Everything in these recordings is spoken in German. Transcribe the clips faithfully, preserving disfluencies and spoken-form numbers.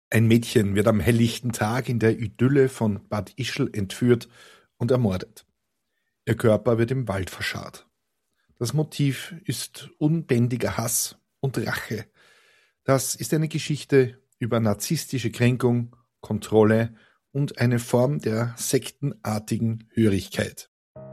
Ein Mädchen wird am helllichten Tag in der Idylle von Bad Ischl entführt und ermordet. Ihr Körper wird im Wald verscharrt. Das Motiv ist unbändiger Hass und Rache. Das ist eine Geschichte über narzisstische Kränkung, Kontrolle und eine Form der sektenartigen Hörigkeit.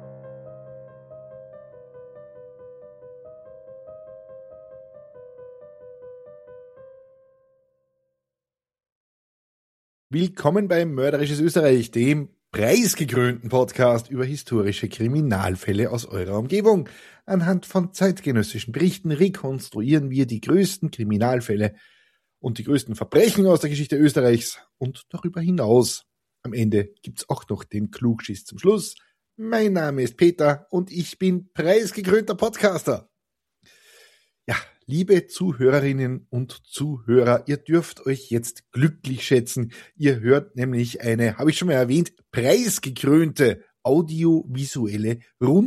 Willkommen bei Mörderisches Österreich, dem preisgekrönten Podcast über historische Kriminalfälle aus eurer Umgebung. Anhand von zeitgenössischen Berichten rekonstruieren wir die größten Kriminalfälle und die größten Verbrechen aus der Geschichte Österreichs und darüber hinaus. Am Ende gibt's auch noch den Klugschiss zum Schluss. Mein Name ist Peter und ich bin preisgekrönter Podcaster. Ja, liebe Zuhörerinnen und Zuhörer, ihr dürft euch jetzt glücklich schätzen. Ihr hört nämlich eine, habe ich schon mal erwähnt, preisgekrönte audiovisuelle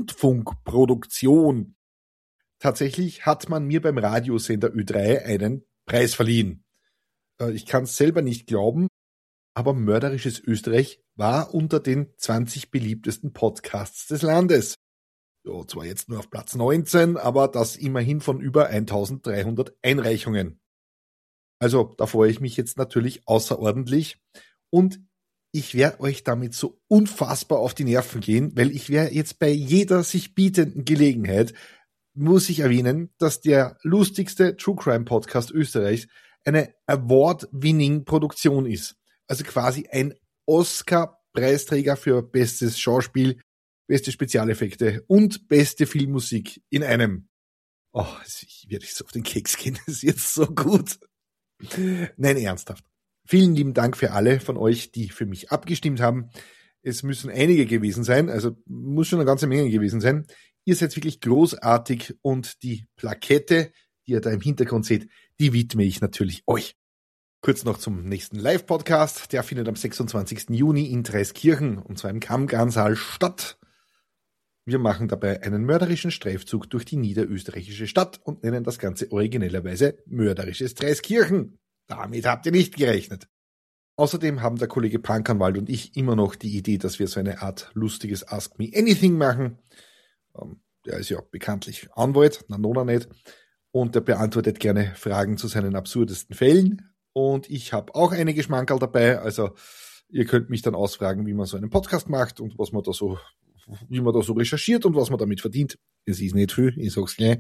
Rundfunkproduktion. Tatsächlich hat man mir beim Radiosender Ö drei einen Preis verliehen. Ich kann es selber nicht glauben, aber Mörderisches Österreich war unter den zwanzig beliebtesten Podcasts des Landes. Ja, zwar jetzt nur auf Platz neunzehn, aber das immerhin von über eintausenddreihundert Einreichungen. Also da freue ich mich jetzt natürlich außerordentlich und ich werde euch damit so unfassbar auf die Nerven gehen, weil ich werde jetzt bei jeder sich bietenden Gelegenheit, muss ich erwähnen, dass der lustigste True Crime Podcast Österreichs eine Award-winning Produktion ist. Also quasi ein Oscar-Preisträger für bestes Schauspiel, beste Spezialeffekte und beste Filmmusik in einem. Oh, ich werde so auf den Keks gehen, das ist jetzt so gut. Nein, ernsthaft. Vielen lieben Dank für alle von euch, die für mich abgestimmt haben. Es müssen einige gewesen sein, also muss schon eine ganze Menge gewesen sein. Ihr seid wirklich großartig und die Plakette, die ihr da im Hintergrund seht, die widme ich natürlich euch. Kurz noch zum nächsten Live-Podcast. Der findet am sechsundzwanzigsten Juni in Dreiskirchen, und zwar im Kammgarnsaal statt. Wir machen dabei einen mörderischen Streifzug durch die niederösterreichische Stadt und nennen das Ganze originellerweise Mörderisches Dreiskirchen. Damit habt ihr nicht gerechnet. Außerdem haben der Kollege Pankanwald und ich immer noch die Idee, dass wir so eine Art lustiges Ask Me Anything machen. Ähm, der ist ja bekanntlich Anwalt, na nona nicht. Und der beantwortet gerne Fragen zu seinen absurdesten Fällen. Und ich habe auch einige Schmankerl dabei, also ihr könnt mich dann ausfragen, wie man so einen Podcast macht und was man da so wie man da so recherchiert und was man damit verdient. Es ist nicht viel, ich sag's gleich.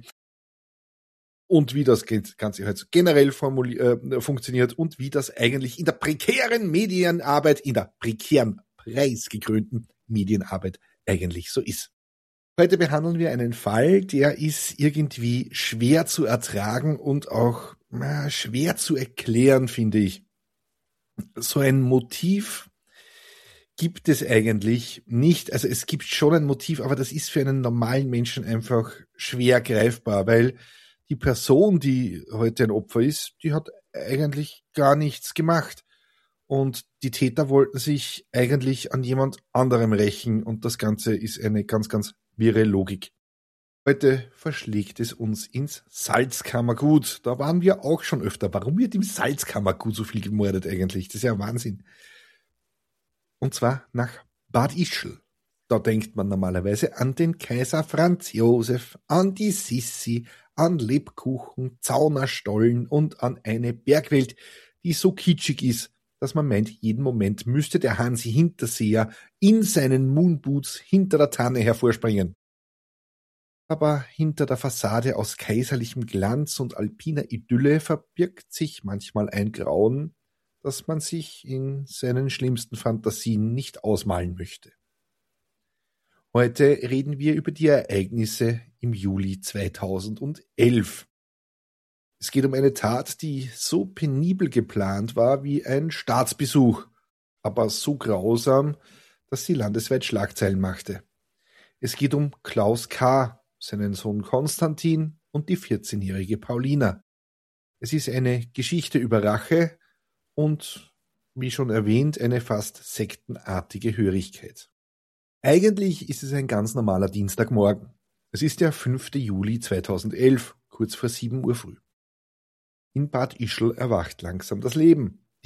Und wie das Ganze halt generell formuli- äh, funktioniert und wie das eigentlich in der prekären Medienarbeit, in der prekären, preisgekrönten Medienarbeit eigentlich so ist. Heute behandeln wir einen Fall, der ist irgendwie schwer zu ertragen und auch na, schwer zu erklären, finde ich. So ein Motiv gibt es eigentlich nicht. Also es gibt schon ein Motiv, aber das ist für einen normalen Menschen einfach schwer greifbar, weil die Person, die heute ein Opfer ist, die hat eigentlich gar nichts gemacht. Und die Täter wollten sich eigentlich an jemand anderem rächen und das Ganze ist eine ganz, ganz wirre Logik. Heute verschlägt es uns ins Salzkammergut. Da waren wir auch schon öfter. Warum wird im Salzkammergut so viel gemordet eigentlich? Das ist ja Wahnsinn. Und zwar nach Bad Ischl. Da denkt man normalerweise an den Kaiser Franz Josef, an die Sissi, an Lebkuchen, Zaunerstollen und an eine Bergwelt, die so kitschig ist, dass man meint, jeden Moment müsste der Hansi Hinterseher in seinen Moonboots hinter der Tanne hervorspringen. Aber hinter der Fassade aus kaiserlichem Glanz und alpiner Idylle verbirgt sich manchmal ein Grauen, das man sich in seinen schlimmsten Fantasien nicht ausmalen möchte. Heute reden wir über die Ereignisse im Juli zweitausendelf. Es geht um eine Tat, die so penibel geplant war wie ein Staatsbesuch, aber so grausam, dass sie landesweit Schlagzeilen machte. Es geht um Klaus K., seinen Sohn Konstantin und die vierzehnjährige Paulina. Es ist eine Geschichte über Rache und, wie schon erwähnt, eine fast sektenartige Hörigkeit. Eigentlich ist es ein ganz normaler Dienstagmorgen. Es ist der fünfte Juli zweitausendelf, kurz vor sieben Uhr früh. In Bad Ischl erwacht langsam das Leben.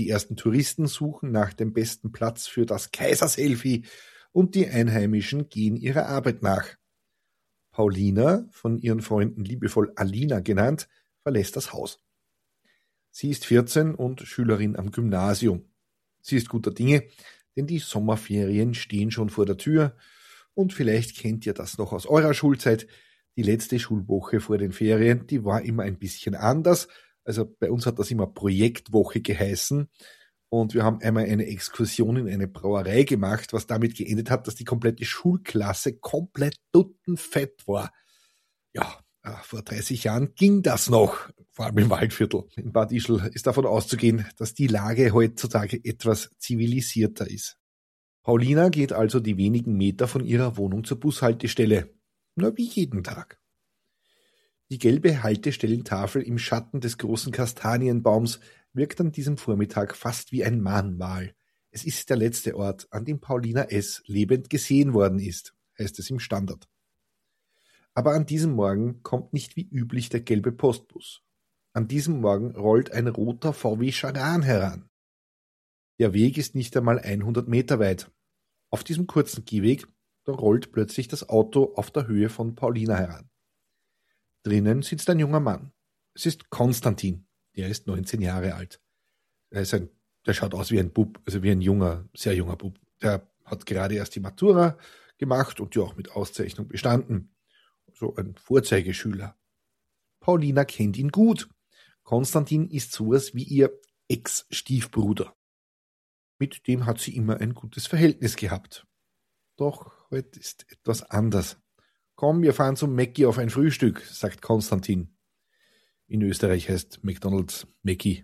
Die ersten Touristen suchen nach dem besten Platz für das Kaiserselfie und die Einheimischen gehen ihrer Arbeit nach. Paulina, von ihren Freunden liebevoll Alina genannt, verlässt das Haus. Sie ist vierzehn und Schülerin am Gymnasium. Sie ist guter Dinge, denn die Sommerferien stehen schon vor der Tür und vielleicht kennt ihr das noch aus eurer Schulzeit. Die letzte Schulwoche vor den Ferien, die war immer ein bisschen anders. Also bei uns hat das immer Projektwoche geheißen und wir haben einmal eine Exkursion in eine Brauerei gemacht, was damit geendet hat, dass die komplette Schulklasse komplett tuttenfett war. Ja, vor dreißig Jahren ging das noch, vor allem im Waldviertel. In Bad Ischl ist davon auszugehen, dass die Lage heutzutage etwas zivilisierter ist. Paulina geht also die wenigen Meter von ihrer Wohnung zur Bushaltestelle. Nur wie jeden Tag. Die gelbe Haltestellentafel im Schatten des großen Kastanienbaums wirkt an diesem Vormittag fast wie ein Mahnmal. Es ist der letzte Ort, an dem Paulina S. lebend gesehen worden ist, heißt es im Standard. Aber an diesem Morgen kommt nicht wie üblich der gelbe Postbus. An diesem Morgen rollt ein roter V W Charan heran. Der Weg ist nicht einmal hundert Meter weit. Auf diesem kurzen Gehweg, da rollt plötzlich das Auto auf der Höhe von Paulina heran. Drinnen sitzt ein junger Mann. Es ist Konstantin, der ist neunzehn Jahre alt. Er ist ein, der schaut aus wie ein Bub, also wie ein junger, sehr junger Bub. Der hat gerade erst die Matura gemacht und die auch mit Auszeichnung bestanden. So ein Vorzeigeschüler. Paulina kennt ihn gut. Konstantin ist sowas wie ihr Ex-Stiefbruder. Mit dem hat sie immer ein gutes Verhältnis gehabt. Doch heute ist etwas anders. Komm, wir fahren zum Mäcki auf ein Frühstück, sagt Konstantin. In Österreich heißt McDonald's Mäcki.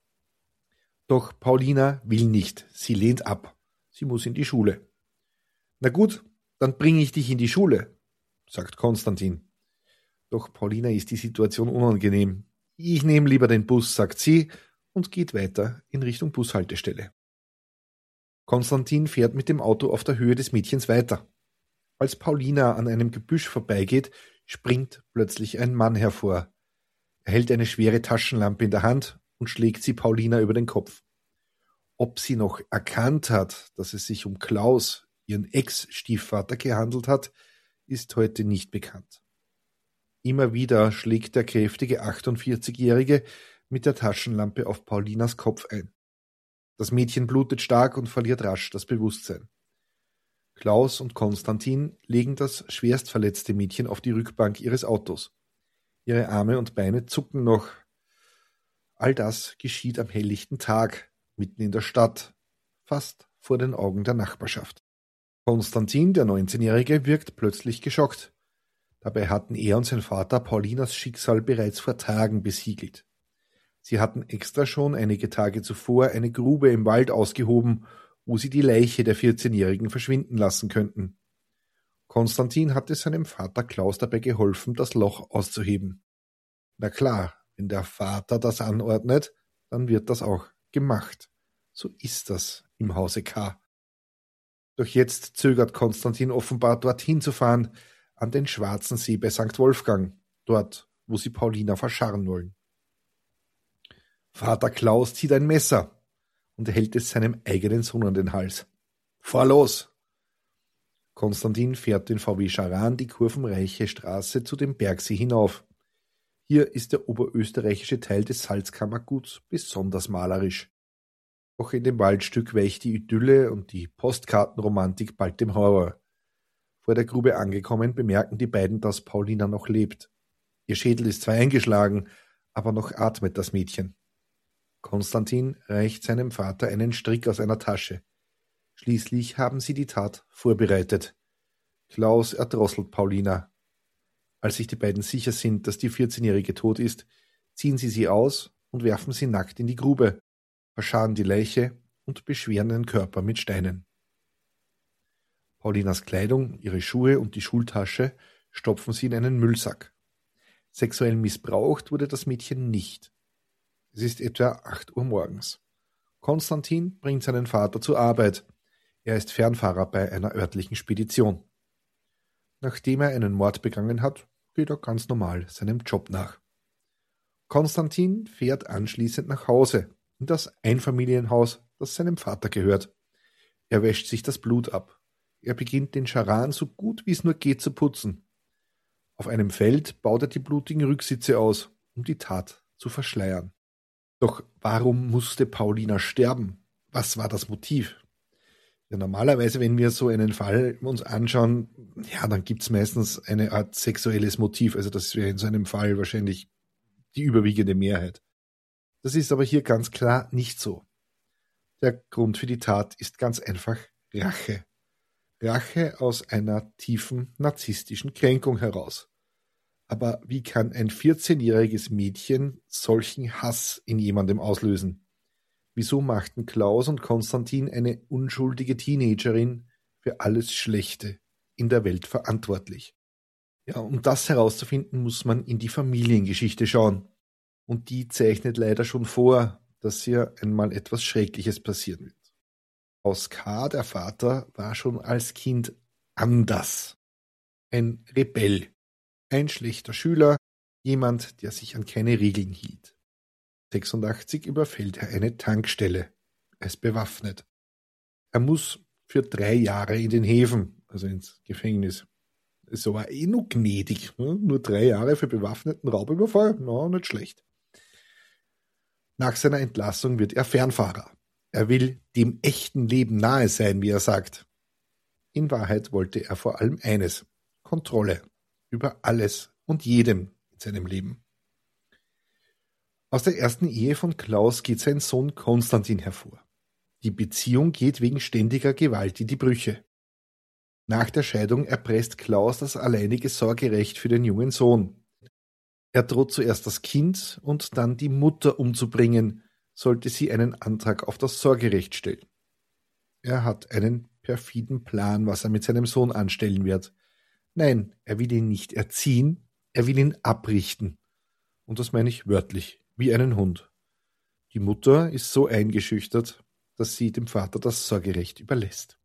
Doch Paulina will nicht. Sie lehnt ab. Sie muss in die Schule. Na gut, dann bringe ich dich in die Schule, sagt Konstantin. Doch Paulina ist die Situation unangenehm. Ich nehme lieber den Bus, sagt sie und geht weiter in Richtung Bushaltestelle. Konstantin fährt mit dem Auto auf der Höhe des Mädchens weiter. Als Paulina an einem Gebüsch vorbeigeht, springt plötzlich ein Mann hervor. Er hält eine schwere Taschenlampe in der Hand und schlägt sie Paulina über den Kopf. Ob sie noch erkannt hat, dass es sich um Klaus, ihren Ex-Stiefvater, gehandelt hat, ist heute nicht bekannt. Immer wieder schlägt der kräftige achtundvierzigjährige mit der Taschenlampe auf Paulinas Kopf ein. Das Mädchen blutet stark und verliert rasch das Bewusstsein. Klaus und Konstantin legen das schwerst verletzte Mädchen auf die Rückbank ihres Autos. Ihre Arme und Beine zucken noch. All das geschieht am helllichten Tag, mitten in der Stadt, fast vor den Augen der Nachbarschaft. Konstantin, der neunzehnjährige, wirkt plötzlich geschockt. Dabei hatten er und sein Vater Paulinas Schicksal bereits vor Tagen besiegelt. Sie hatten extra schon einige Tage zuvor eine Grube im Wald ausgehoben, wo sie die Leiche der vierzehnjährigen verschwinden lassen könnten. Konstantin hatte seinem Vater Klaus dabei geholfen, das Loch auszuheben. Na klar, wenn der Vater das anordnet, dann wird das auch gemacht. So ist das im Hause K. Doch jetzt zögert Konstantin offenbar, dorthin zu fahren, an den Schwarzen See bei Sankt Wolfgang, dort, wo sie Paulina verscharren wollen. Vater Klaus zieht ein Messer und hält es seinem eigenen Sohn an den Hals. Fahr los! Konstantin fährt den V W Charan die kurvenreiche Straße zu dem Bergsee hinauf. Hier ist der oberösterreichische Teil des Salzkammerguts besonders malerisch. Doch in dem Waldstück weicht die Idylle und die Postkartenromantik bald dem Horror. Vor der Grube angekommen, bemerken die beiden, dass Paulina noch lebt. Ihr Schädel ist zwar eingeschlagen, aber noch atmet das Mädchen. Konstantin reicht seinem Vater einen Strick aus einer Tasche. Schließlich haben sie die Tat vorbereitet. Klaus erdrosselt Paulina. Als sich die beiden sicher sind, dass die vierzehnjährige tot ist, ziehen sie sie aus und werfen sie nackt in die Grube, verscharren die Leiche und beschweren den Körper mit Steinen. Paulinas Kleidung, ihre Schuhe und die Schultasche stopfen sie in einen Müllsack. Sexuell missbraucht wurde das Mädchen nicht. Es ist etwa acht Uhr morgens. Konstantin bringt seinen Vater zur Arbeit. Er ist Fernfahrer bei einer örtlichen Spedition. Nachdem er einen Mord begangen hat, geht er ganz normal seinem Job nach. Konstantin fährt anschließend nach Hause. in das Einfamilienhaus, das seinem Vater gehört. Er wäscht sich das Blut ab. Er beginnt den Scharan so gut wie es nur geht zu putzen. Auf einem Feld baut er die blutigen Rücksitze aus, um die Tat zu verschleiern. Doch warum musste Paulina sterben? Was war das Motiv? Ja, normalerweise, wenn wir so einen Fall uns anschauen, ja, dann gibt es meistens eine Art sexuelles Motiv. Also das wäre in so einem Fall wahrscheinlich die überwiegende Mehrheit. Das ist aber hier ganz klar nicht so. Der Grund für die Tat ist ganz einfach Rache. Rache aus einer tiefen narzisstischen Kränkung heraus. Aber wie kann ein vierzehnjähriges Mädchen solchen Hass in jemandem auslösen? Wieso machten Klaus und Konstantin eine unschuldige Teenagerin für alles Schlechte in der Welt verantwortlich? Ja, um das herauszufinden, muss man in die Familiengeschichte schauen. Und die zeichnet leider schon vor, dass hier einmal etwas Schreckliches passieren wird. Klaus K., der Vater, war schon als Kind anders. Ein Rebell, ein schlechter Schüler, jemand, der sich an keine Regeln hielt. sechsundachtzig überfällt er eine Tankstelle. Er ist bewaffnet. Er muss für drei Jahre in den Häfen, also ins Gefängnis. So war eh nur gnädig. Nur drei Jahre für bewaffneten Raubüberfall? Na, nicht schlecht. Nach seiner Entlassung wird er Fernfahrer. Er will dem echten Leben nahe sein, wie er sagt. In Wahrheit wollte er vor allem eines: Kontrolle über alles und jedem in seinem Leben. Aus der ersten Ehe von Klaus geht sein Sohn Konstantin hervor. Die Beziehung geht wegen ständiger Gewalt in die Brüche. Nach der Scheidung erpresst Klaus das alleinige Sorgerecht für den jungen Sohn. Er droht zuerst das Kind und dann die Mutter umzubringen, sollte sie einen Antrag auf das Sorgerecht stellen. Er hat einen perfiden Plan, was er mit seinem Sohn anstellen wird. Nein, er will ihn nicht erziehen, er will ihn abrichten. Und das meine ich wörtlich, wie einen Hund. Die Mutter ist so eingeschüchtert, dass sie dem Vater das Sorgerecht überlässt.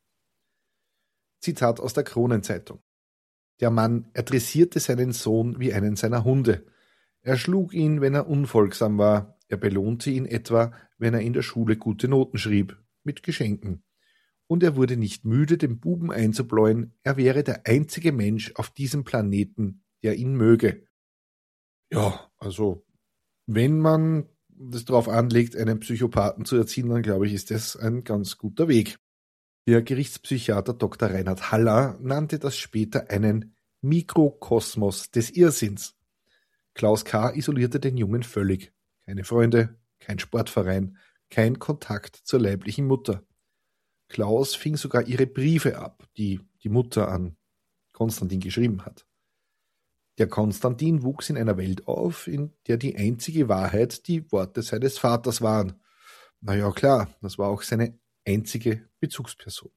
Zitat aus der Kronenzeitung. Der Mann dressierte seinen Sohn wie einen seiner Hunde. Er schlug ihn, wenn er unfolgsam war. Er belohnte ihn etwa, wenn er in der Schule gute Noten schrieb, mit Geschenken. Und er wurde nicht müde, dem Buben einzubläuen, er wäre der einzige Mensch auf diesem Planeten, der ihn möge. Ja, also, wenn man das darauf anlegt, einen Psychopathen zu erziehen, dann glaube ich, ist das ein ganz guter Weg. Der Gerichtspsychiater Doktor Reinhard Haller nannte das später einen Mikrokosmos des Irrsinns. Klaus K. isolierte den Jungen völlig. Keine Freunde, kein Sportverein, kein Kontakt zur leiblichen Mutter. Klaus fing sogar ihre Briefe ab, die die Mutter an Konstantin geschrieben hat. Der Konstantin wuchs in einer Welt auf, in der die einzige Wahrheit die Worte seines Vaters waren. Na ja, klar, das war auch seine einzige Bezugsperson.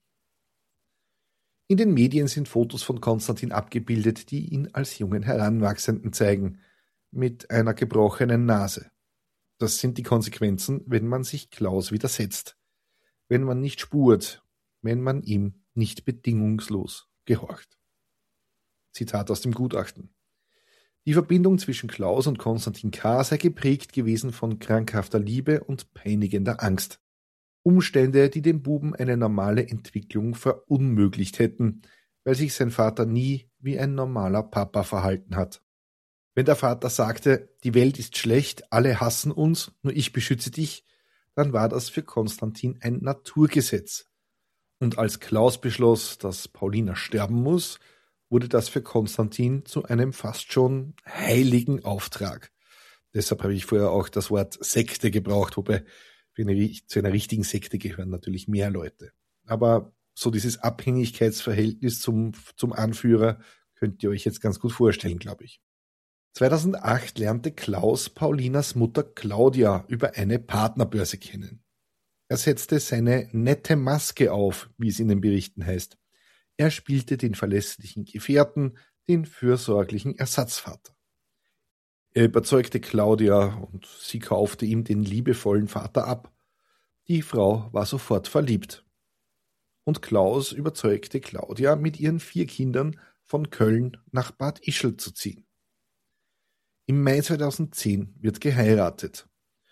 In den Medien sind Fotos von Konstantin abgebildet, die ihn als jungen Heranwachsenden zeigen, mit einer gebrochenen Nase. Das sind die Konsequenzen, wenn man sich Klaus widersetzt, wenn man nicht spurt, wenn man ihm nicht bedingungslos gehorcht. Zitat aus dem Gutachten. Die Verbindung zwischen Klaus und Konstantin K. sei geprägt gewesen von krankhafter Liebe und peinigender Angst. Umstände, die dem Buben eine normale Entwicklung verunmöglicht hätten, weil sich sein Vater nie wie ein normaler Papa verhalten hat. Wenn der Vater sagte, die Welt ist schlecht, alle hassen uns, nur ich beschütze dich, dann war das für Konstantin ein Naturgesetz. Und als Klaus beschloss, dass Paulina sterben muss, wurde das für Konstantin zu einem fast schon heiligen Auftrag. Deshalb habe ich vorher auch das Wort Sekte gebraucht, wobei für eine, zu einer richtigen Sekte gehören natürlich mehr Leute. Aber so dieses Abhängigkeitsverhältnis zum, zum Anführer könnt ihr euch jetzt ganz gut vorstellen, glaube ich. zweitausendacht lernte Klaus Paulinas Mutter Claudia über eine Partnerbörse kennen. Er setzte seine nette Maske auf, wie es in den Berichten heißt. Er spielte den verlässlichen Gefährten, den fürsorglichen Ersatzvater. Er überzeugte Claudia und sie kaufte ihm den liebevollen Vater ab. Die Frau war sofort verliebt. Und Klaus überzeugte Claudia, mit ihren vier Kindern von Köln nach Bad Ischl zu ziehen. Im Mai zweitausendzehn wird geheiratet.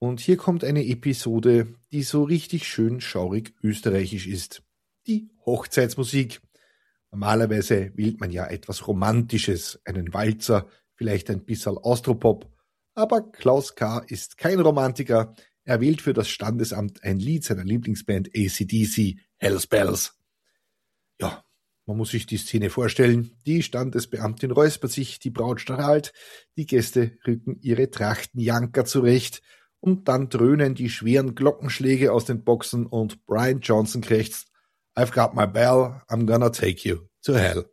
Und hier kommt eine Episode, die so richtig schön schaurig österreichisch ist. Die Hochzeitsmusik. Normalerweise wählt man ja etwas Romantisches, einen Walzer, vielleicht ein bisschen Austropop. Aber Klaus K. ist kein Romantiker. Er wählt für das Standesamt ein Lied seiner Lieblingsband A C D C, Hell's Bells. Ja, man muss sich die Szene vorstellen. Die Standesbeamtin räuspert sich, die Braut strahlt, die Gäste rücken ihre Trachtenjanker zurecht und dann dröhnen die schweren Glockenschläge aus den Boxen und Brian Johnson krächzt: I've got my bell, I'm gonna take you to hell.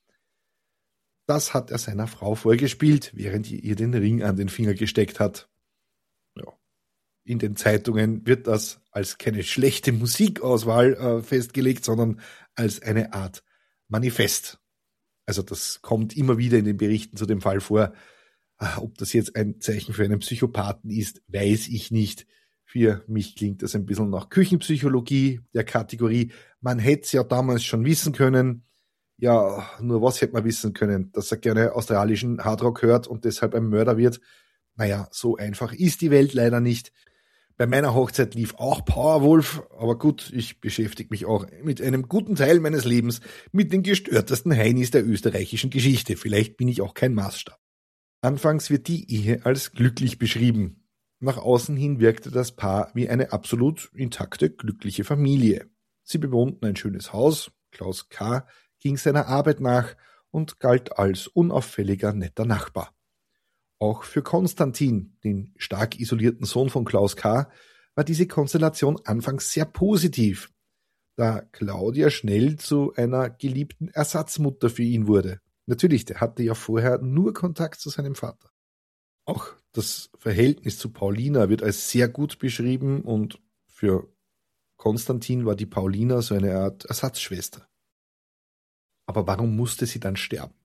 Das hat er seiner Frau vorgespielt, während sie ihr den Ring an den Finger gesteckt hat. Ja. In den Zeitungen wird das als keine schlechte Musikauswahl äh, festgelegt, sondern als eine Art Manifest. Also das kommt immer wieder in den Berichten zu dem Fall vor. Ach, ob das jetzt ein Zeichen für einen Psychopathen ist, weiß ich nicht. Für mich klingt das ein bisschen nach Küchenpsychologie der Kategorie. Man hätte es ja damals schon wissen können. Ja, nur was hätte man wissen können? Dass er gerne australischen Hardrock hört und deshalb ein Mörder wird. Naja, so einfach ist die Welt leider nicht. Bei meiner Hochzeit lief auch Powerwolf, aber gut, ich beschäftige mich auch mit einem guten Teil meines Lebens mit den gestörtesten Heinis der österreichischen Geschichte. Vielleicht bin ich auch kein Maßstab. Anfangs wird die Ehe als glücklich beschrieben. Nach außen hin wirkte das Paar wie eine absolut intakte, glückliche Familie. Sie bewohnten ein schönes Haus, Klaus K. ging seiner Arbeit nach und galt als unauffälliger, netter Nachbar. Auch für Konstantin, den stark isolierten Sohn von Klaus K., war diese Konstellation anfangs sehr positiv, da Claudia schnell zu einer geliebten Ersatzmutter für ihn wurde. Natürlich, der hatte ja vorher nur Kontakt zu seinem Vater. Auch das Verhältnis zu Paulina wird als sehr gut beschrieben und für Konstantin war die Paulina so eine Art Ersatzschwester. Aber warum musste sie dann sterben?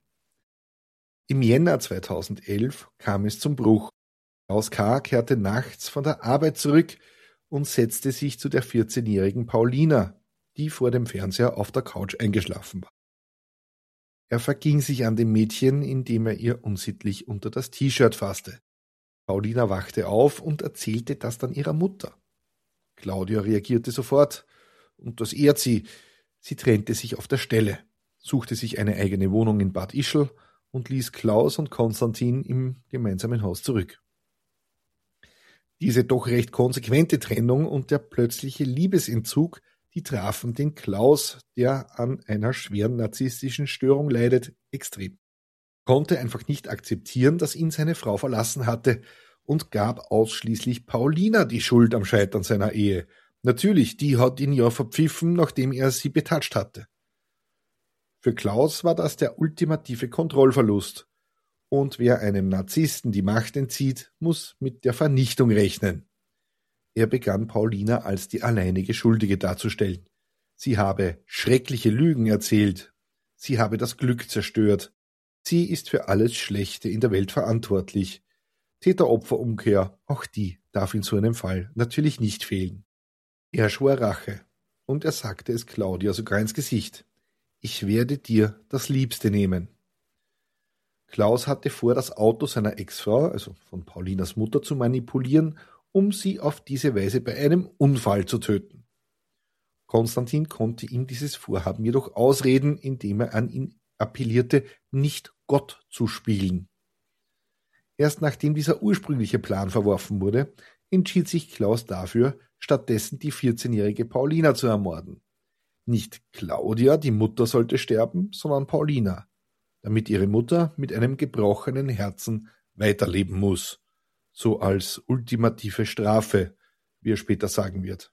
Im Jänner zweitausendelf kam es zum Bruch. Klaus K. kehrte nachts von der Arbeit zurück und setzte sich zu der vierzehnjährigen Paulina, die vor dem Fernseher auf der Couch eingeschlafen war. Er verging sich an dem Mädchen, indem er ihr unsittlich unter das T-Shirt fasste. Paulina wachte auf und erzählte das dann ihrer Mutter. Claudia reagierte sofort und das ehrt sie. Sie trennte sich auf der Stelle, suchte sich eine eigene Wohnung in Bad Ischl und ließ Klaus und Konstantin im gemeinsamen Haus zurück. Diese doch recht konsequente Trennung und der plötzliche Liebesentzug, die trafen den Klaus, der an einer schweren narzisstischen Störung leidet, extrem. Er konnte einfach nicht akzeptieren, dass ihn seine Frau verlassen hatte und gab ausschließlich Paulina die Schuld am Scheitern seiner Ehe. Natürlich, die hat ihn ja verpfiffen, nachdem er sie betatscht hatte. Für Klaus war das der ultimative Kontrollverlust. Und wer einem Narzissten die Macht entzieht, muss mit der Vernichtung rechnen. Er begann Paulina als die alleinige Schuldige darzustellen. Sie habe schreckliche Lügen erzählt. Sie habe das Glück zerstört. Sie ist für alles Schlechte in der Welt verantwortlich. Täter-Opfer-Umkehr, auch die darf in so einem Fall natürlich nicht fehlen. Er schwor Rache. Und er sagte es Claudia sogar ins Gesicht. Ich werde dir das Liebste nehmen. Klaus hatte vor, das Auto seiner Ex-Frau, also von Paulinas Mutter, zu manipulieren, um sie auf diese Weise bei einem Unfall zu töten. Konstantin konnte ihm dieses Vorhaben jedoch ausreden, indem er an ihn appellierte, nicht Gott zu spielen. Erst nachdem dieser ursprüngliche Plan verworfen wurde, entschied sich Klaus dafür, stattdessen die vierzehnjährige Paulina zu ermorden. Nicht Claudia, die Mutter, sollte sterben, sondern Paulina, damit ihre Mutter mit einem gebrochenen Herzen weiterleben muss, so als ultimative Strafe, wie er später sagen wird.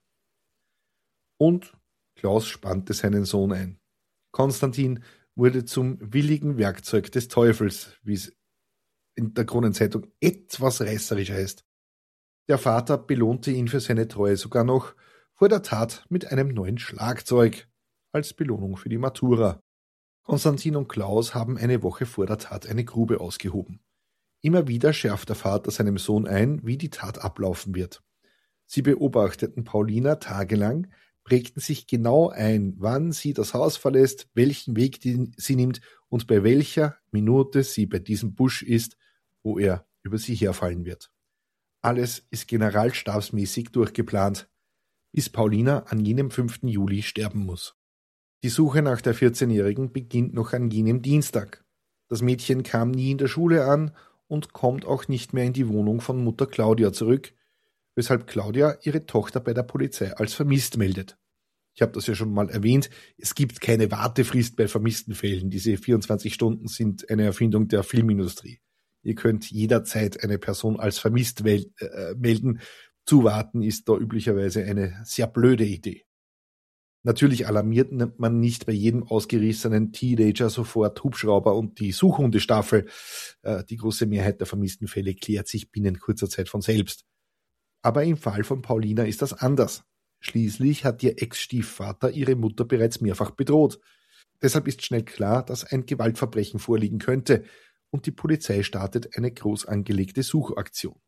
Und Klaus spannte seinen Sohn ein. Konstantin wurde zum willigen Werkzeug des Teufels, wie es in der Kronenzeitung etwas reißerisch heißt. Der Vater belohnte ihn für seine Treue sogar noch vor der Tat mit einem neuen Schlagzeug als Belohnung für die Matura. Konstantin und Klaus haben eine Woche vor der Tat eine Grube ausgehoben. Immer wieder schärft der Vater seinem Sohn ein, wie die Tat ablaufen wird. Sie beobachteten Paulina tagelang, prägten sich genau ein, wann sie das Haus verlässt, welchen Weg sie nimmt und bei welcher Minute sie bei diesem Busch ist, wo er über sie herfallen wird. Alles ist generalstabsmäßig durchgeplant, bis Paulina an jenem fünften Juli sterben muss. Die Suche nach der vierzehnjährigen beginnt noch an jenem Dienstag. Das Mädchen kam nie in der Schule an und kommt auch nicht mehr in die Wohnung von Mutter Claudia zurück, weshalb Claudia ihre Tochter bei der Polizei als vermisst meldet. Ich habe das ja schon mal erwähnt, es gibt keine Wartefrist bei vermissten Fällen. Diese vierundzwanzig Stunden sind eine Erfindung der Filmindustrie. Ihr könnt jederzeit eine Person als vermisst wel- äh, melden. Zuwarten ist da üblicherweise eine sehr blöde Idee. Natürlich alarmiert man nicht bei jedem ausgerissenen Teenager sofort Hubschrauber und die Suchhundestaffel. Äh, die große Mehrheit der vermissten Fälle klärt sich binnen kurzer Zeit von selbst. Aber im Fall von Paulina ist das anders. Schließlich hat ihr Ex-Stiefvater ihre Mutter bereits mehrfach bedroht. Deshalb ist schnell klar, dass ein Gewaltverbrechen vorliegen könnte und die Polizei startet eine groß angelegte Suchaktion.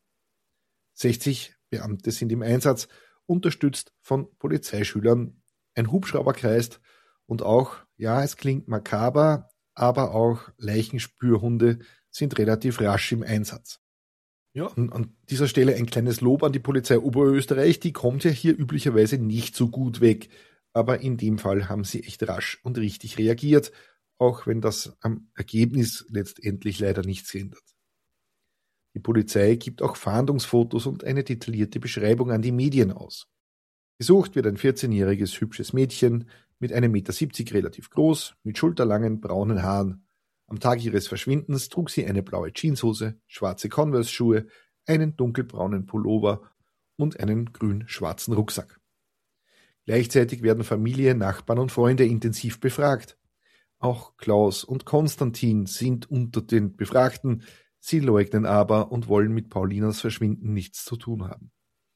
sechzig Beamte sind im Einsatz, unterstützt von Polizeischülern. Ein Hubschrauber kreist und auch, ja, es klingt makaber, aber auch Leichenspürhunde sind relativ rasch im Einsatz. Ja, und an dieser Stelle ein kleines Lob an die Polizei Oberösterreich, die kommt ja hier üblicherweise nicht so gut weg, aber in dem Fall haben sie echt rasch und richtig reagiert, auch wenn das am Ergebnis letztendlich leider nichts ändert. Die Polizei gibt auch Fahndungsfotos und eine detaillierte Beschreibung an die Medien aus. Gesucht wird ein vierzehnjähriges hübsches Mädchen mit einem Meter siebzig relativ groß, mit schulterlangen braunen Haaren. Am Tag ihres Verschwindens trug sie eine blaue Jeanshose, schwarze Converse-Schuhe, einen dunkelbraunen Pullover und einen grün-schwarzen Rucksack. Gleichzeitig werden Familie, Nachbarn und Freunde intensiv befragt. Auch Klaus und Konstantin sind unter den Befragten, sie leugnen aber und wollen mit Paulinas Verschwinden nichts zu tun haben.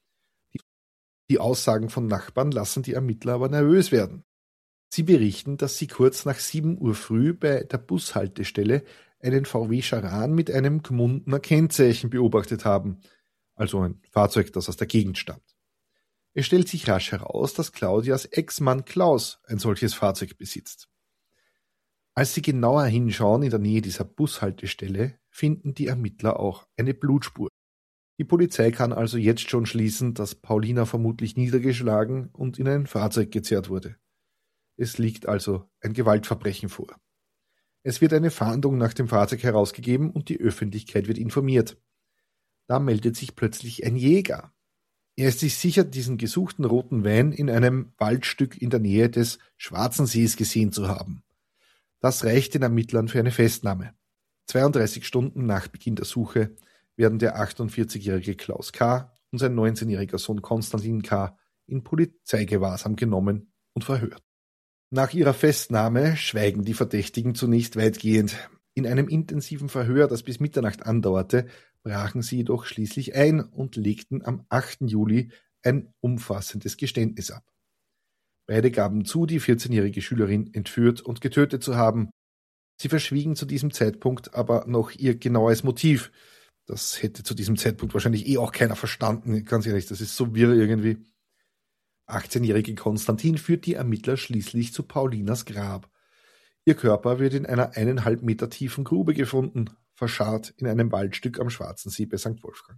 Die Aussagen von Nachbarn lassen die Ermittler aber nervös werden. Sie berichten, dass sie kurz nach sieben Uhr früh bei der Bushaltestelle einen V W Charan mit einem Gmundner Kennzeichen beobachtet haben, also ein Fahrzeug, das aus der Gegend stammt. Es stellt sich rasch heraus, dass Claudias Ex-Mann Klaus ein solches Fahrzeug besitzt. Als sie genauer hinschauen in der Nähe dieser Bushaltestelle, finden die Ermittler auch eine Blutspur. Die Polizei kann also jetzt schon schließen, dass Paulina vermutlich niedergeschlagen und in ein Fahrzeug gezerrt wurde. Es liegt also ein Gewaltverbrechen vor. Es wird eine Fahndung nach dem Fahrzeug herausgegeben und die Öffentlichkeit wird informiert. Da meldet sich plötzlich ein Jäger. Er ist sich sicher, diesen gesuchten roten Wein in einem Waldstück in der Nähe des Schwarzensees gesehen zu haben. Das reicht den Ermittlern für eine Festnahme. zweiunddreißig Stunden nach Beginn der Suche werden der achtundvierzigjährige Klaus K. und sein neunzehnjähriger Sohn Konstantin K. in Polizeigewahrsam genommen und verhört. Nach ihrer Festnahme schweigen die Verdächtigen zunächst weitgehend. In einem intensiven Verhör, das bis Mitternacht andauerte, brachen sie jedoch schließlich ein und legten am achten Juli ein umfassendes Geständnis ab. Beide gaben zu, die vierzehnjährige Schülerin entführt und getötet zu haben. Sie verschwiegen zu diesem Zeitpunkt aber noch ihr genaues Motiv. Das hätte zu diesem Zeitpunkt wahrscheinlich eh auch keiner verstanden, ganz ehrlich, das ist so wirr irgendwie. achtzehnjährige Konstantin führt die Ermittler schließlich zu Paulinas Grab. Ihr Körper wird in einer eineinhalb Meter tiefen Grube gefunden, verscharrt in einem Waldstück am Schwarzensee bei Sankt Wolfgang.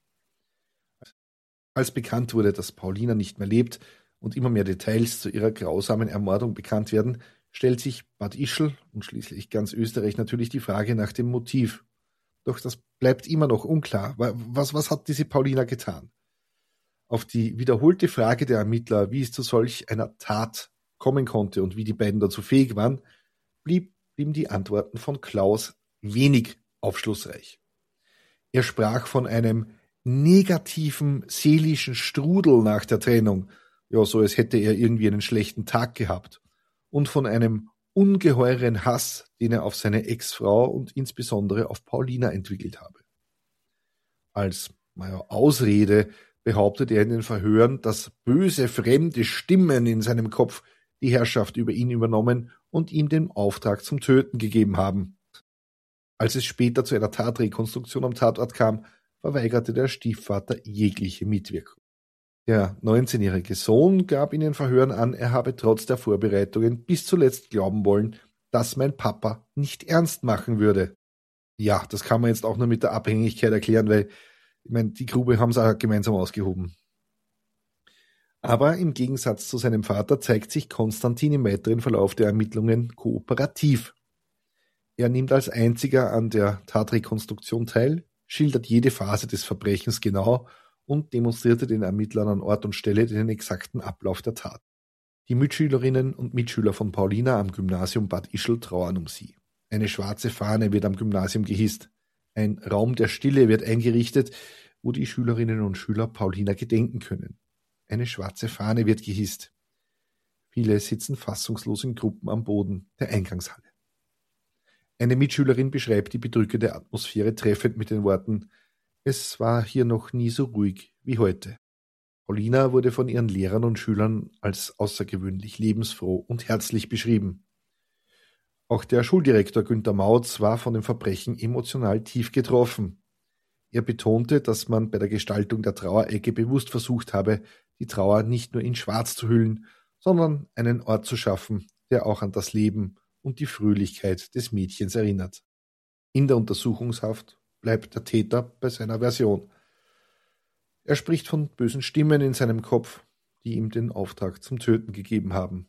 Als bekannt wurde, dass Paulina nicht mehr lebt und immer mehr Details zu ihrer grausamen Ermordung bekannt werden, stellt sich Bad Ischl und schließlich ganz Österreich natürlich die Frage nach dem Motiv. Doch das bleibt immer noch unklar. Was, was hat diese Paulina getan? Auf die wiederholte Frage der Ermittler, wie es zu solch einer Tat kommen konnte und wie die beiden dazu fähig waren, blieb, blieben die Antworten von Klaus wenig aufschlussreich. Er sprach von einem negativen seelischen Strudel nach der Trennung, ja, so als hätte er irgendwie einen schlechten Tag gehabt, und von einem ungeheuren Hass, den er auf seine Ex-Frau und insbesondere auf Paulina entwickelt habe. Als naja, Ausrede behauptet er in den Verhören, dass böse fremde Stimmen in seinem Kopf die Herrschaft über ihn übernommen und ihm den Auftrag zum Töten gegeben haben. Als es später zu einer Tatrekonstruktion am Tatort kam, verweigerte der Stiefvater jegliche Mitwirkung. Der neunzehnjährige Sohn gab in den Verhören an, er habe trotz der Vorbereitungen bis zuletzt glauben wollen, dass mein Papa nicht ernst machen würde. Ja, das kann man jetzt auch nur mit der Abhängigkeit erklären, weil Ich meine, die Grube haben sie auch gemeinsam ausgehoben. Aber im Gegensatz zu seinem Vater zeigt sich Konstantin im weiteren Verlauf der Ermittlungen kooperativ. Er nimmt als einziger an der Tatrekonstruktion teil, schildert jede Phase des Verbrechens genau und demonstrierte den Ermittlern an Ort und Stelle den exakten Ablauf der Tat. Die Mitschülerinnen und Mitschüler von Paulina am Gymnasium Bad Ischl trauern um sie. Eine schwarze Fahne wird am Gymnasium gehisst. Ein Raum der Stille wird eingerichtet, wo die Schülerinnen und Schüler Paulina gedenken können. Eine schwarze Fahne wird gehisst. Viele sitzen fassungslos in Gruppen am Boden der Eingangshalle. Eine Mitschülerin beschreibt die bedrückende Atmosphäre treffend mit den Worten: Es war hier noch nie so ruhig wie heute. Paulina wurde von ihren Lehrern und Schülern als außergewöhnlich lebensfroh und herzlich beschrieben. Auch der Schuldirektor Günter Mautz war von dem Verbrechen emotional tief getroffen. Er betonte, dass man bei der Gestaltung der Trauerecke bewusst versucht habe, die Trauer nicht nur in Schwarz zu hüllen, sondern einen Ort zu schaffen, der auch an das Leben und die Fröhlichkeit des Mädchens erinnert. In der Untersuchungshaft bleibt der Täter bei seiner Version. Er spricht von bösen Stimmen in seinem Kopf, die ihm den Auftrag zum Töten gegeben haben.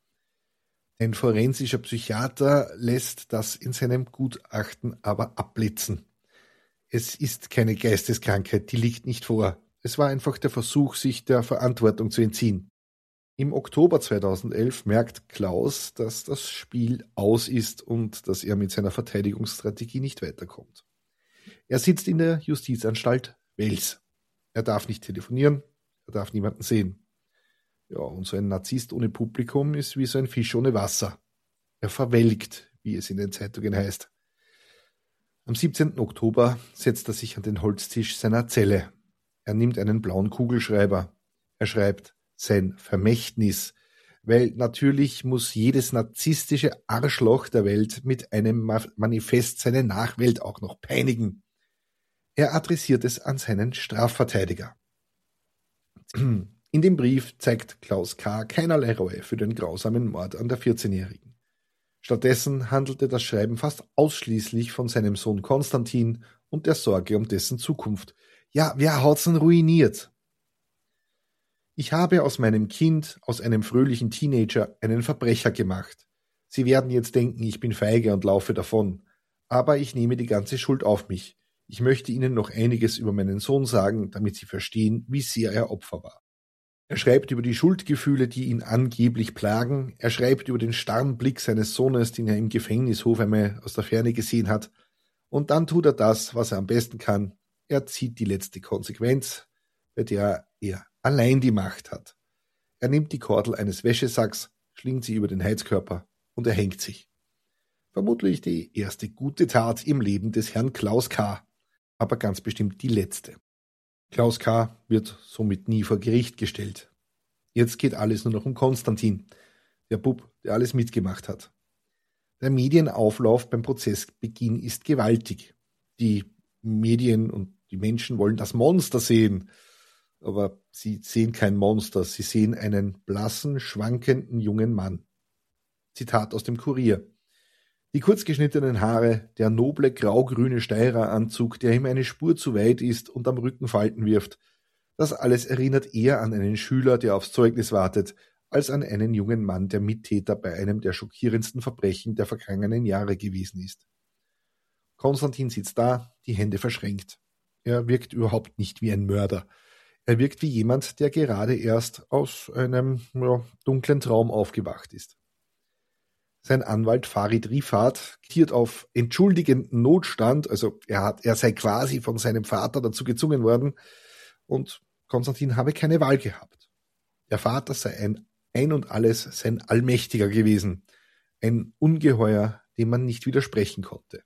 Ein forensischer Psychiater lässt das in seinem Gutachten aber abblitzen. Es ist keine Geisteskrankheit, die liegt nicht vor. Es war einfach der Versuch, sich der Verantwortung zu entziehen. Im Oktober zweitausendelf merkt Klaus, dass das Spiel aus ist und dass er mit seiner Verteidigungsstrategie nicht weiterkommt. Er sitzt in der Justizanstalt Wels. Er darf nicht telefonieren, er darf niemanden sehen. Ja, und so ein Narzisst ohne Publikum ist wie so ein Fisch ohne Wasser. Er verwelkt, wie es in den Zeitungen heißt. Am siebzehnten Oktober setzt er sich an den Holztisch seiner Zelle. Er nimmt einen blauen Kugelschreiber. Er schreibt sein Vermächtnis, weil natürlich muss jedes narzisstische Arschloch der Welt mit einem Manifest seine Nachwelt auch noch peinigen. Er adressiert es an seinen Strafverteidiger. In dem Brief zeigt Klaus K. keinerlei Reue für den grausamen Mord an der vierzehnjährigen. Stattdessen handelte das Schreiben fast ausschließlich von seinem Sohn Konstantin und der Sorge um dessen Zukunft. Ja, wer hat's denn ruiniert? Ich habe aus meinem Kind, aus einem fröhlichen Teenager, einen Verbrecher gemacht. Sie werden jetzt denken, ich bin feige und laufe davon. Aber ich nehme die ganze Schuld auf mich. Ich möchte Ihnen noch einiges über meinen Sohn sagen, damit Sie verstehen, wie sehr er Opfer war. Er schreibt über die Schuldgefühle, die ihn angeblich plagen. Er schreibt über den starren Blick seines Sohnes, den er im Gefängnishof einmal aus der Ferne gesehen hat. Und dann tut er das, was er am besten kann. Er zieht die letzte Konsequenz, bei der er allein die Macht hat. Er nimmt die Kordel eines Wäschesacks, schlingt sie über den Heizkörper und erhängt sich. Vermutlich die erste gute Tat im Leben des Herrn Klaus K., aber ganz bestimmt die letzte. Klaus K. wird somit nie vor Gericht gestellt. Jetzt geht alles nur noch um Konstantin, der Bub, der alles mitgemacht hat. Der Medienauflauf beim Prozessbeginn ist gewaltig. Die Medien und die Menschen wollen das Monster sehen, aber sie sehen kein Monster, sie sehen einen blassen, schwankenden jungen Mann. Zitat aus dem Kurier. Die kurzgeschnittenen Haare, der noble grau-grüne Steireranzug, der ihm eine Spur zu weit ist und am Rücken Falten wirft. Das alles erinnert eher an einen Schüler, der aufs Zeugnis wartet, als an einen jungen Mann, der Mittäter bei einem der schockierendsten Verbrechen der vergangenen Jahre gewesen ist. Konstantin sitzt da, die Hände verschränkt. Er wirkt überhaupt nicht wie ein Mörder. Er wirkt wie jemand, der gerade erst aus einem ja, dunklen Traum aufgewacht ist. Sein Anwalt Farid Rifat giert auf entschuldigenden Notstand, also er, hat, er sei quasi von seinem Vater dazu gezwungen worden und Konstantin habe keine Wahl gehabt. Der Vater sei ein ein und alles sein Allmächtiger gewesen, ein Ungeheuer, dem man nicht widersprechen konnte.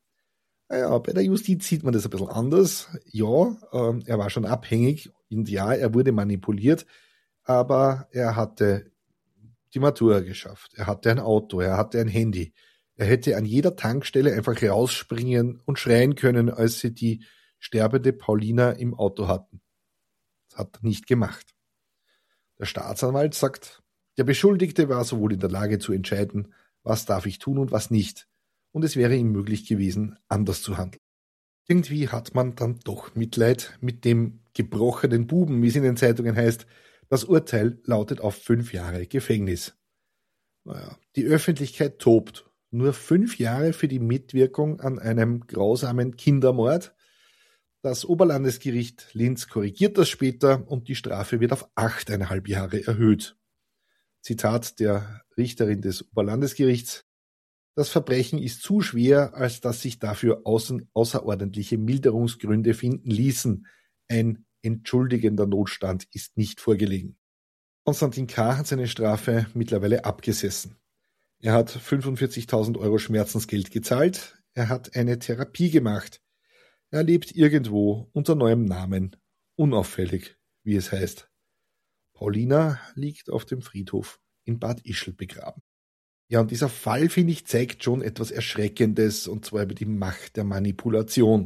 Naja, bei der Justiz sieht man das ein bisschen anders. Ja, ähm, er war schon abhängig und ja, er wurde manipuliert, aber er hatte die Matura geschafft. Er hatte ein Auto, er hatte ein Handy. Er hätte an jeder Tankstelle einfach rausspringen und schreien können, als sie die sterbende Paulina im Auto hatten. Das hat er nicht gemacht. Der Staatsanwalt sagt, der Beschuldigte war sowohl in der Lage zu entscheiden, was darf ich tun und was nicht. Und es wäre ihm möglich gewesen, anders zu handeln. Irgendwie hat man dann doch Mitleid mit dem gebrochenen Buben, wie es in den Zeitungen heißt. Das Urteil lautet auf fünf Jahre Gefängnis. Naja, die Öffentlichkeit tobt. Nur fünf Jahre für die Mitwirkung an einem grausamen Kindermord. Das Oberlandesgericht Linz korrigiert das später und die Strafe wird auf achteinhalb Jahre erhöht. Zitat der Richterin des Oberlandesgerichts: Das Verbrechen ist zu schwer, als dass sich dafür außen, außerordentliche Milderungsgründe finden ließen. Ein entschuldigender Notstand ist nicht vorgelegen. Konstantin K. hat seine Strafe mittlerweile abgesessen. Er hat fünfundvierzigtausend Euro Schmerzensgeld gezahlt. Er hat eine Therapie gemacht. Er lebt irgendwo unter neuem Namen, unauffällig, wie es heißt. Paulina liegt auf dem Friedhof in Bad Ischl begraben. Ja, und dieser Fall, finde ich, zeigt schon etwas Erschreckendes, und zwar über die Macht der Manipulation.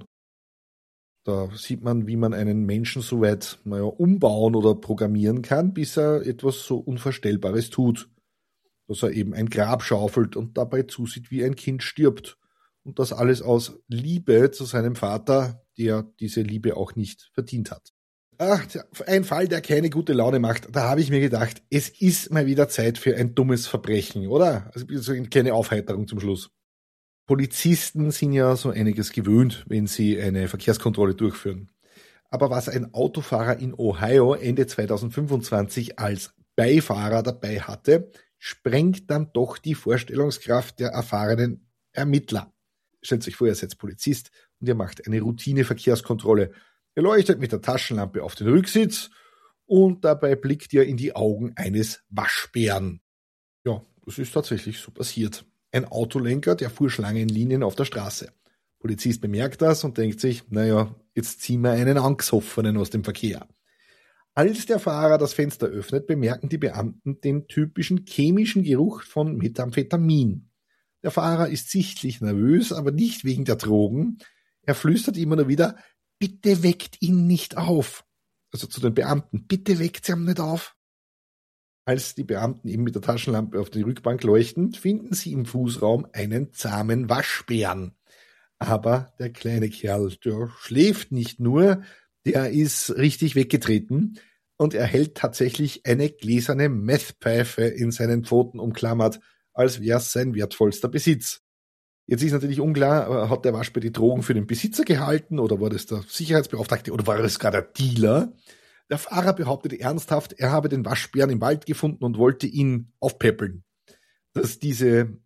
Da sieht man, wie man einen Menschen so weit, naja, umbauen oder programmieren kann, bis er etwas so Unvorstellbares tut. Dass er eben ein Grab schaufelt und dabei zusieht, wie ein Kind stirbt. Und das alles aus Liebe zu seinem Vater, der diese Liebe auch nicht verdient hat. Ach, ein Fall, der keine gute Laune macht. Da habe ich mir gedacht, es ist mal wieder Zeit für ein dummes Verbrechen, oder? Also so eine kleine Aufheiterung zum Schluss. Polizisten sind ja so einiges gewöhnt, wenn sie eine Verkehrskontrolle durchführen. Aber was ein Autofahrer in Ohio Ende zweitausendfünfundzwanzig als Beifahrer dabei hatte, sprengt dann doch die Vorstellungskraft der erfahrenen Ermittler. Stellt euch vor, ihr seid Polizist und ihr macht eine Routine-Verkehrskontrolle. Ihr leuchtet mit der Taschenlampe auf den Rücksitz und dabei blickt ihr in die Augen eines Waschbären. Ja, das ist tatsächlich so passiert. Ein Autolenker, der fuhr Schlangenlinien auf der Straße. Polizist bemerkt das und denkt sich, naja, jetzt ziehen wir einen Angesoffenen aus dem Verkehr. Als der Fahrer das Fenster öffnet, bemerken die Beamten den typischen chemischen Geruch von Methamphetamin. Der Fahrer ist sichtlich nervös, aber nicht wegen der Drogen. Er flüstert immer nur wieder, bitte weckt ihn nicht auf. Also zu den Beamten, bitte weckt sie ihn nicht auf. Als die Beamten eben mit der Taschenlampe auf die Rückbank leuchten, finden sie im Fußraum einen zahmen Waschbären. Aber der kleine Kerl, der schläft nicht nur, der ist richtig weggetreten und er hält tatsächlich eine gläserne Methpfeife in seinen Pfoten umklammert, als wäre es sein wertvollster Besitz. Jetzt ist natürlich unklar, hat der Waschbär die Drogen für den Besitzer gehalten oder war das der Sicherheitsbeauftragte oder war das gar der Dealer? Der Fahrer behauptete ernsthaft, er habe den Waschbären im Wald gefunden und wollte ihn aufpäppeln. Dass diese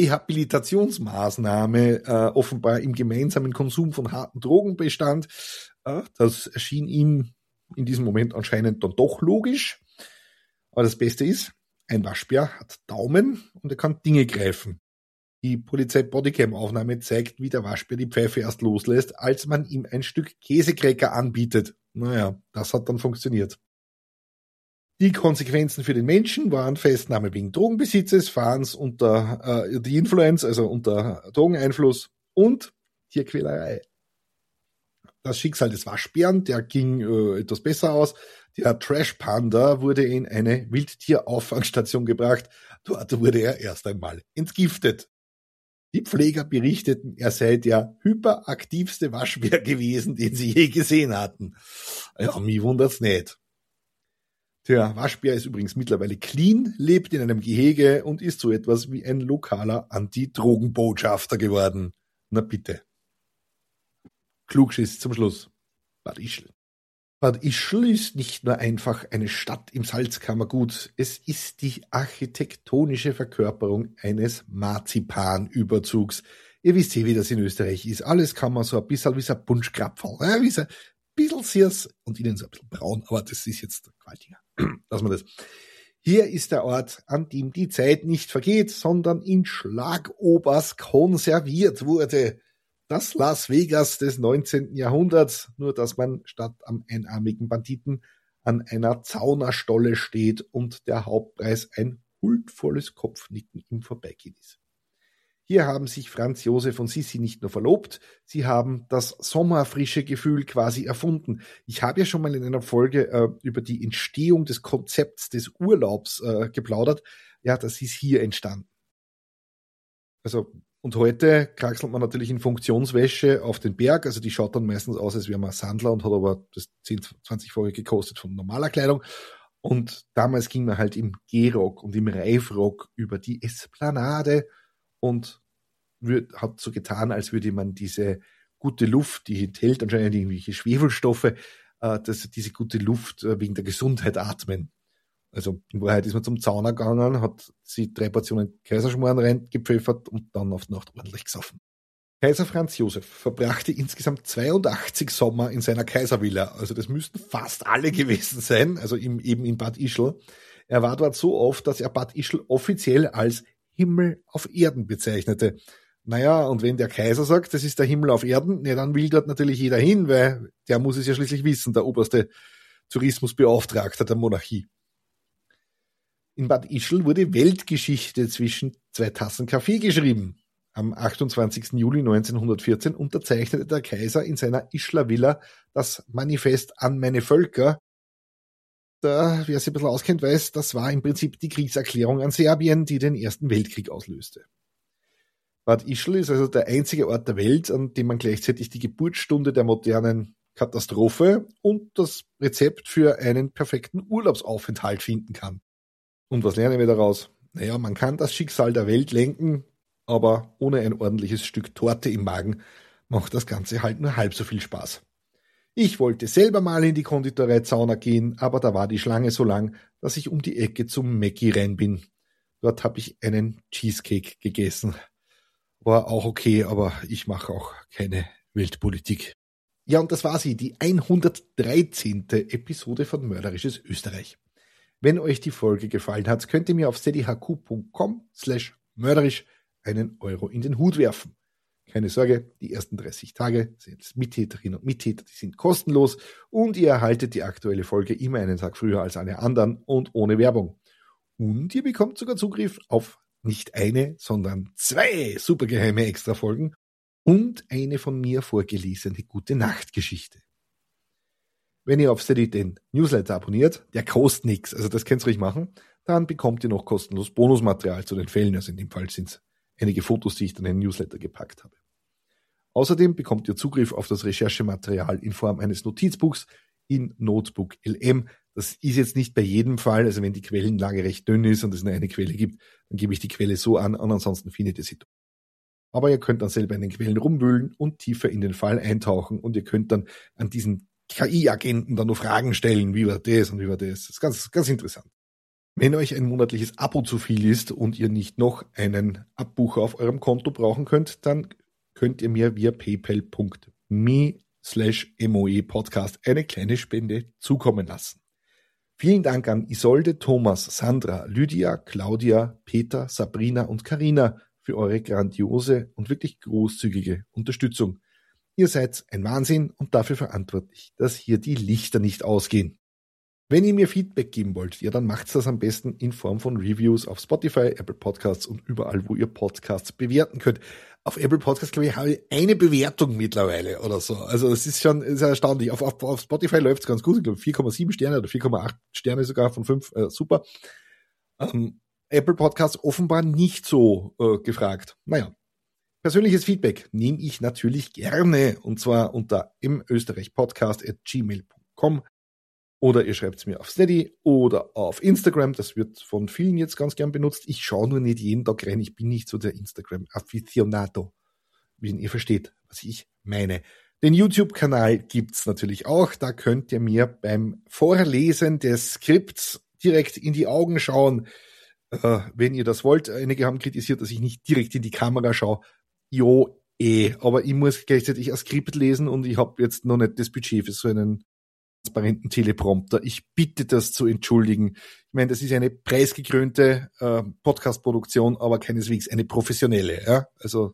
Rehabilitationsmaßnahme äh, offenbar im gemeinsamen Konsum von harten Drogen bestand, äh, das erschien ihm in diesem Moment anscheinend dann doch logisch. Aber das Beste ist, ein Waschbär hat Daumen und er kann Dinge greifen. Die Polizei-Bodycam-Aufnahme zeigt, wie der Waschbär die Pfeife erst loslässt, als man ihm ein Stück Käsecracker anbietet. Naja, das hat dann funktioniert. Die Konsequenzen für den Menschen waren Festnahme wegen Drogenbesitzes, Fahrens unter äh, die Influence, also unter Drogeneinfluss und Tierquälerei. Das Schicksal des Waschbären, der ging äh, etwas besser aus. Der Trash Panda wurde in eine Wildtierauffangstation gebracht. Dort wurde er erst einmal entgiftet. Die Pfleger berichteten, er sei der hyperaktivste Waschbär gewesen, den sie je gesehen hatten. Ja, mich wundert's nicht. Der Waschbär ist übrigens mittlerweile clean, lebt in einem Gehege und ist so etwas wie ein lokaler Anti-Drogen-Botschafter geworden. Na bitte. Klugschiss zum Schluss. Bad Ischl. Bad Ischl ist nicht nur einfach eine Stadt im Salzkammergut, es ist die architektonische Verkörperung eines Marzipanüberzugs. Ihr wisst ja, wie das in Österreich ist. Alles kann man so ein bisschen wie so ein Punschkrapferl, ja, wie so ein bisschen Sirs und innen so ein bisschen braun, aber das ist jetzt gewaltiger. Lassen wir das. Hier ist der Ort, an dem die Zeit nicht vergeht, sondern in Schlagobers konserviert wurde. Das Las Vegas des neunzehnten Jahrhunderts, nur dass man statt am einarmigen Banditen an einer Zaunerstolle steht und der Hauptpreis ein huldvolles Kopfnicken im Vorbeigehen ist. Hier haben sich Franz Josef und Sissi nicht nur verlobt, sie haben das sommerfrische Gefühl quasi erfunden. Ich habe ja schon mal in einer Folge äh, über die Entstehung des Konzepts des Urlaubs äh, geplaudert. Ja, das ist hier entstanden. Also Und heute kraxelt man natürlich in Funktionswäsche auf den Berg, also die schaut dann meistens aus, als wäre man Sandler und hat aber das zehn, zwanzig-fache gekostet von normaler Kleidung. Und damals ging man halt im Gehrock und im Reifrock über die Esplanade und wird, hat so getan, als würde man diese gute Luft, die enthält anscheinend irgendwelche Schwefelstoffe, äh, dass diese gute Luft äh, wegen der Gesundheit atmen. Also in Wahrheit ist man zum Zauner gegangen, hat sie drei Portionen Kaiserschmarrn reingepfeffert und dann auf die Nacht ordentlich gesoffen. Kaiser Franz Josef verbrachte insgesamt zweiundachtzig Sommer in seiner Kaiservilla. Also das müssten fast alle gewesen sein, also im, eben in Bad Ischl. Er war dort so oft, dass er Bad Ischl offiziell als Himmel auf Erden bezeichnete. Naja, und wenn der Kaiser sagt, das ist der Himmel auf Erden, ne, dann will dort natürlich jeder hin, weil der muss es ja schließlich wissen, der oberste Tourismusbeauftragte der Monarchie. In Bad Ischl wurde Weltgeschichte zwischen zwei Tassen Kaffee geschrieben. Am achtundzwanzigsten Juli neunzehnhundertvierzehn unterzeichnete der Kaiser in seiner Ischler Villa das Manifest an meine Völker. Da, wer sich ein bisschen auskennt, weiß, das war im Prinzip die Kriegserklärung an Serbien, die den Ersten Weltkrieg auslöste. Bad Ischl ist also der einzige Ort der Welt, an dem man gleichzeitig die Geburtsstunde der modernen Katastrophe und das Rezept für einen perfekten Urlaubsaufenthalt finden kann. Und was lernen wir daraus? Naja, man kann das Schicksal der Welt lenken, aber ohne ein ordentliches Stück Torte im Magen macht das Ganze halt nur halb so viel Spaß. Ich wollte selber mal in die Konditorei Zauner gehen, aber da war die Schlange so lang, dass ich um die Ecke zum Mäcki rein bin. Dort habe ich einen Cheesecake gegessen. War auch okay, aber ich mache auch keine Weltpolitik. Ja, und das war sie, die hundertdreizehnte Episode von Mörderisches Österreich. Wenn euch die Folge gefallen hat, könnt ihr mir auf steadyhq.com slash mörderisch einen Euro in den Hut werfen. Keine Sorge, die ersten dreißig Tage sind Mittäterinnen und Mittäter, die sind kostenlos und ihr erhaltet die aktuelle Folge immer einen Tag früher als alle anderen und ohne Werbung. Und ihr bekommt sogar Zugriff auf nicht eine, sondern zwei supergeheime Extra-Folgen und eine von mir vorgelesene Gute-Nacht-Geschichte. Wenn ihr auf Steady den Newsletter abonniert, der kostet nichts, also das könnt ihr ruhig machen, dann bekommt ihr noch kostenlos Bonusmaterial zu den Fällen, also in dem Fall sind es einige Fotos, die ich dann in den Newsletter gepackt habe. Außerdem bekommt ihr Zugriff auf das Recherchematerial in Form eines Notizbuchs in Notebook L M. Das ist jetzt nicht bei jedem Fall, also wenn die Quellenlage recht dünn ist und es nur eine Quelle gibt, dann gebe ich die Quelle so an und ansonsten findet ihr sie. Aber ihr könnt dann selber in den Quellen rumwühlen und tiefer in den Fall eintauchen und ihr könnt dann an diesen K I-Agenten dann noch Fragen stellen, wie war das und wie war das. Das ist ganz, ganz interessant. Wenn euch ein monatliches Abo zu viel ist und ihr nicht noch einen Abbucher auf eurem Konto brauchen könnt, dann könnt ihr mir via paypal.me slash moe podcast eine kleine Spende zukommen lassen. Vielen Dank an Isolde, Thomas, Sandra, Lydia, Claudia, Peter, Sabrina und Karina für eure grandiose und wirklich großzügige Unterstützung. Ihr seid ein Wahnsinn und dafür verantwortlich, dass hier die Lichter nicht ausgehen. Wenn ihr mir Feedback geben wollt, ja, dann macht's das am besten in Form von Reviews auf Spotify, Apple Podcasts und überall, wo ihr Podcasts bewerten könnt. Auf Apple Podcasts, glaube ich, habe ich eine Bewertung mittlerweile oder so. Also das ist schon ist erstaunlich. Auf, auf, auf Spotify läuft's ganz gut. Ich glaube vier Komma sieben Sterne oder vier Komma acht Sterne sogar von fünf. Äh, super. Ähm, Apple Podcasts offenbar nicht so äh, gefragt. Naja. Persönliches Feedback nehme ich natürlich gerne und zwar unter imösterreichpodcast at gmail punkt com oder ihr schreibt es mir auf Steady oder auf Instagram. Das wird von vielen jetzt ganz gern benutzt. Ich schaue nur nicht jeden Tag rein. Ich bin nicht so der Instagram-Aficionado, wenn ihr versteht, was ich meine. Den YouTube-Kanal gibt's natürlich auch. Da könnt ihr mir beim Vorlesen des Skripts direkt in die Augen schauen, äh, wenn ihr das wollt. Einige haben kritisiert, dass ich nicht direkt in die Kamera schaue. Jo, eh, aber ich muss gleichzeitig ein Skript lesen und ich habe jetzt noch nicht das Budget für so einen transparenten Teleprompter. Ich bitte das zu entschuldigen. Ich meine, das ist eine preisgekrönte äh, Podcast-Produktion, aber keineswegs eine professionelle. Ja? Also,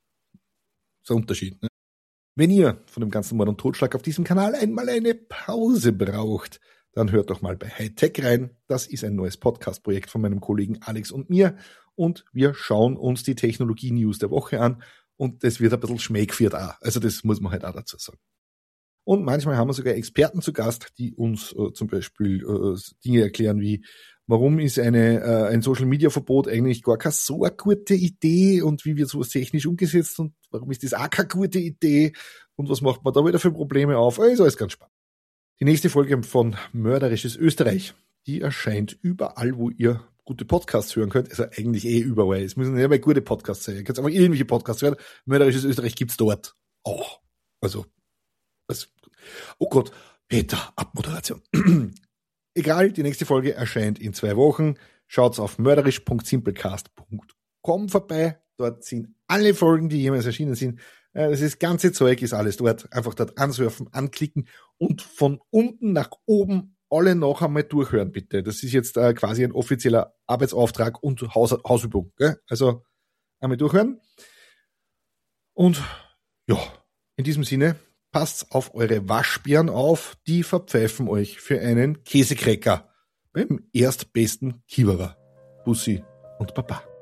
so ein Unterschied. Ne? Wenn ihr von dem ganzen Mord und Totschlag auf diesem Kanal einmal eine Pause braucht, dann hört doch mal bei Hightech rein. Das ist ein neues Podcast-Projekt von meinem Kollegen Alex und mir. Und wir schauen uns die Technologie-News der Woche an. Und das wird ein bisschen schmähgeführt auch. Also das muss man halt auch dazu sagen. Und manchmal haben wir sogar Experten zu Gast, die uns äh, zum Beispiel äh, Dinge erklären wie, warum ist eine, äh, ein Social-Media-Verbot eigentlich gar keine so eine gute Idee und wie wird sowas technisch umgesetzt und warum ist das auch keine gute Idee und was macht man da wieder für Probleme auf? Also alles ganz spannend. Die nächste Folge von Mörderisches Österreich, die erscheint überall, wo ihr gute Podcasts hören könnt. Also eigentlich eh überall. Es müssen nicht mal gute Podcasts sein. Ihr könnt einfach irgendwelche Podcasts hören. Mörderisches Österreich gibt's dort auch. Also, das, oh Gott, Peter, Abmoderation. Egal, die nächste Folge erscheint in zwei Wochen. Schaut's auf mörderisch punkt simplecast punkt com vorbei. Dort sind alle Folgen, die jemals erschienen sind. Das ganze Zeug ist alles dort. Einfach dort ansurfen, anklicken und von unten nach oben alle noch einmal durchhören, bitte. Das ist jetzt äh, quasi ein offizieller Arbeitsauftrag und Haus, Hausübung. Gell? Also einmal durchhören. Und ja, in diesem Sinne, passt auf eure Waschbären auf, die verpfeifen euch für einen Käsekräcker beim erstbesten Kiewerer. Bussi und Baba.